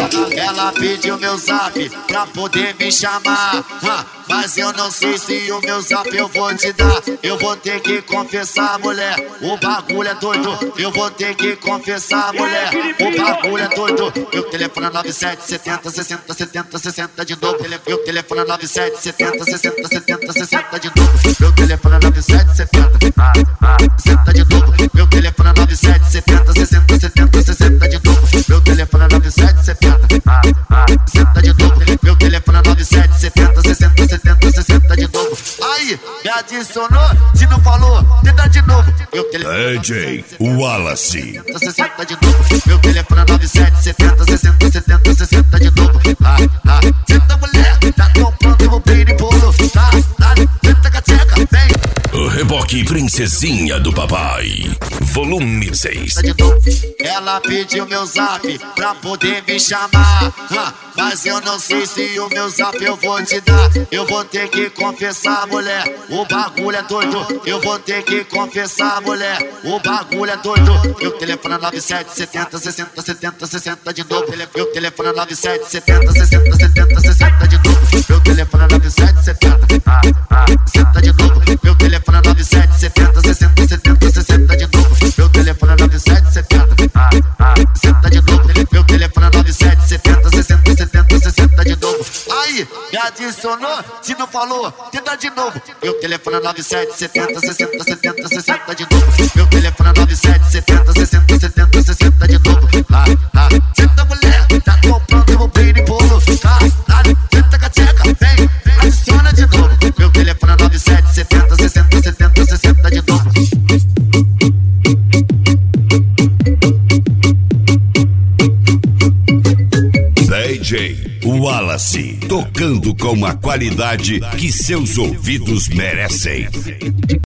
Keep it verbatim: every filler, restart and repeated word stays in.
Ela pediu meu zap pra poder me chamar, mas eu não sei se o meu zap eu vou te dar. Eu vou ter que confessar, mulher, o bagulho é doido. Eu vou ter que confessar, mulher, o bagulho é doido. Meu telefone é nove sete setenta sessenta setenta sessenta de novo. Meu telefone é nove sete setenta sessenta setenta sessenta de novo. Meu telefone é nove sete setenta sessenta de novo. Meu telefone é nove sete setenta sessenta setenta sessenta de novo. Meu telefone é nove sete setenta sessenta de novo. Meu telefone é nove sete setenta sessenta setenta sessenta de novo. Aí, me adicionou, se não falou, tenta de novo. Meu telefone D J Wallace sessenta de novo. Meu telefone é nove sete setenta sessenta setenta sessenta de novo. Ah, ah, senta mulher, tá comprando o bem de bolo. Tá, tá, senta cateca, vem. O reboque Princesinha do Papai, volume seis. Ela pediu meu zap pra poder me chamar, mas eu não sei se o meu zap eu vou te dar. Eu vou ter que confessar, mulher, o bagulho é doido. Eu vou ter que confessar, mulher, o bagulho é doido. Meu telefone é nove sete setenta sessenta setenta sessenta de novo. Meu telefone é nove sete setenta sessenta setenta sessenta de novo. Meu telefone é nove sete setenta sessenta de novo. Meu telefone é nove sete setenta sessenta setenta sessenta de novo. Meu telefone é nove sete setenta sessenta de novo. Meu telefone é nove sete setenta sessenta setenta sessenta de novo. Aí, me adicionou, se não falou, tenta de novo. Meu telefone é nove sete setenta sessenta setenta sessenta de novo. Meu telefone é nove sete setenta sessenta setenta sessenta de novo. Ah, ah, senta mulher, tá comprando o bem de bolo. Tá, tá, senta cateca, vem, adiciona de novo. Meu telefone é nove sete setenta sessenta setenta sessenta de novo. D J Wallace, tocando com a qualidade que seus ouvidos merecem.